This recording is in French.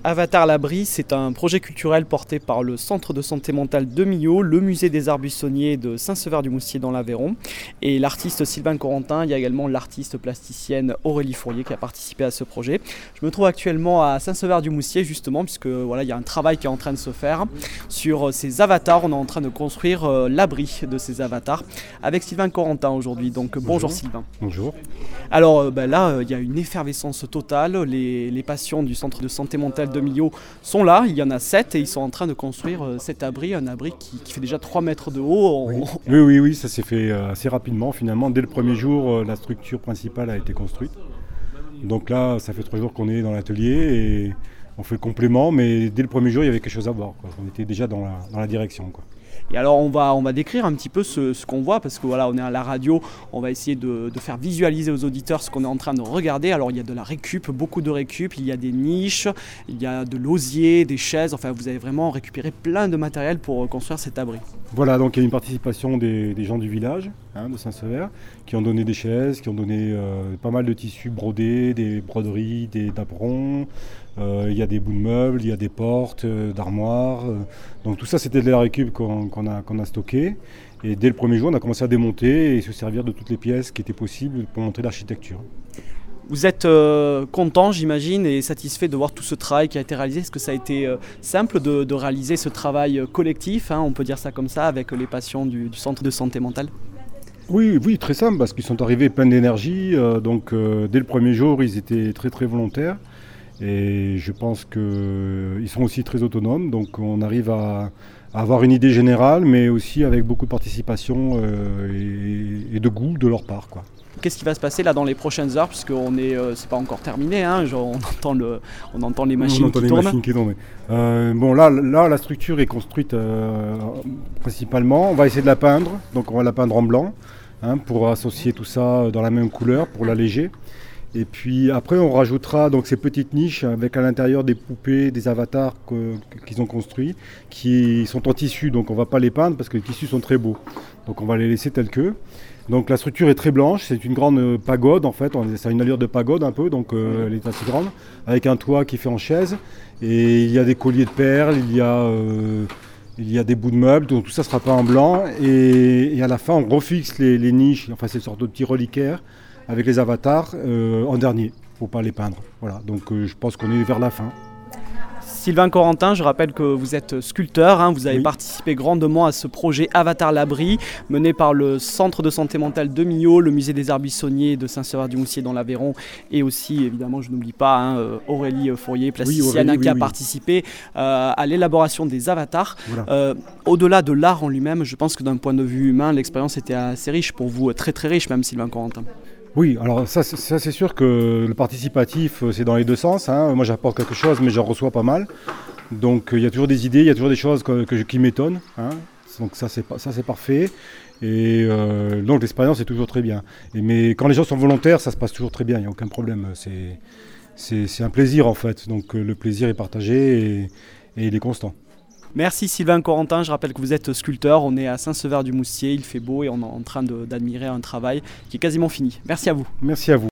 Avatar l'Abri, c'est un projet culturel porté par le Centre de santé mentale de Millau, le musée des arts buissonniers de Saint-Sever-du-Moustier dans l'Aveyron et l'artiste Sylvain Corentin. Il y a également l'artiste plasticienne Aurélie Fourier qui a participé à ce projet. Je me trouve actuellement à Saint-Sever-du-Moustier justement puisque il y a un travail qui est en train de se faire sur ces avatars. On est en train de construire l'abri de ces avatars avec Sylvain Corentin aujourd'hui. Donc bonjour Sylvain. Bonjour. Alors là, il y a une effervescence totale. Les patients du centre de santé mentale de Millau sont là. Il y en a 7 et ils sont en train de construire cet abri, un abri qui fait déjà 3 mètres de haut. Oui, ça s'est fait assez rapidement finalement. Dès le premier jour, la structure principale a été construite. Donc là, ça fait 3 jours qu'on est dans l'atelier et on fait le complément, mais dès le premier jour, il y avait quelque chose à voir, quoi. On était déjà dans la direction, quoi. Et alors on va décrire un petit peu ce qu'on voit parce que voilà, on est à la radio, on va essayer de faire visualiser aux auditeurs ce qu'on est en train de regarder. Alors il y a de la récup, beaucoup de récup, il y a des niches, il y a de l'osier, des chaises, enfin vous avez vraiment récupéré plein de matériel pour construire cet abri. Voilà, donc il y a une participation des gens du village, de Saint-Sever, qui ont donné des chaises, qui ont donné pas mal de tissus brodés, des broderies, des napperons. Il y a des bouts de meubles, il y a des portes, d'armoires. Donc tout ça, c'était de la récup qu'on a stocké. Et dès le premier jour, on a commencé à démonter et se servir de toutes les pièces qui étaient possibles pour montrer l'architecture. Vous êtes content, j'imagine, et satisfait de voir tout ce travail qui a été réalisé. Est-ce que ça a été simple de réaliser ce travail collectif, on peut dire ça comme ça, avec les patients du centre de santé mentale ? Oui, très simple, parce qu'ils sont arrivés pleins d'énergie. Dès le premier jour, ils étaient très très volontaires. Et je pense qu'ils sont aussi très autonomes, donc on arrive à avoir une idée générale, mais aussi avec beaucoup de participation et de goût de leur part, quoi. Qu'est-ce qui va se passer là dans les prochaines heures, puisque c'est pas encore terminé, on entend les machines qui tournent. Là, la structure est construite principalement. On va essayer de la peindre, donc on va la peindre en blanc, pour associer tout ça dans la même couleur, pour l'alléger. Et puis après, on rajoutera donc ces petites niches avec à l'intérieur des poupées, des avatars qu'ils ont construits, qui sont en tissu. Donc on ne va pas les peindre parce que les tissus sont très beaux. Donc on va les laisser tels queux. Donc la structure est très blanche, c'est une grande pagode en fait. Ça a une allure de pagode un peu, donc elle est assez grande, avec un toit qui fait en chaise. Et il y a des colliers de perles, il y a des bouts de meubles, donc tout ça sera peint en blanc. Et à la fin, on refixe les niches, enfin c'est une sorte de petit reliquaire, avec les avatars en dernier, il ne faut pas les peindre. Voilà, donc je pense qu'on est vers la fin. Sylvain Corentin, je rappelle que vous êtes sculpteur, vous avez participé grandement à ce projet Avatar l'Abri, mené par le Centre de santé mentale de Millau, le musée des arts buissonniers de Saint-Sever-du-Moustier dans l'Aveyron, et aussi, évidemment, je n'oublie pas, Aurélie Fourier, plasticienne, qui a participé à l'élaboration des avatars. Voilà. Au-delà de l'art en lui-même, je pense que d'un point de vue humain, l'expérience était assez riche pour vous, très très riche même, Sylvain Corentin. Oui, alors ça c'est sûr que le participatif, c'est dans les deux sens. Moi j'apporte quelque chose, mais j'en reçois pas mal. Donc il y a toujours des idées, il y a toujours des choses qui m'étonnent. Donc ça c'est parfait. Et donc l'expérience est toujours très bien. Mais quand les gens sont volontaires, ça se passe toujours très bien, il n'y a aucun problème. C'est un plaisir en fait. Donc le plaisir est partagé et il est constant. Merci Sylvain Corentin, je rappelle que vous êtes sculpteur, on est à Saint-Sever-du-Moustier, il fait beau et on est en train d'admirer un travail qui est quasiment fini. Merci à vous. Merci à vous.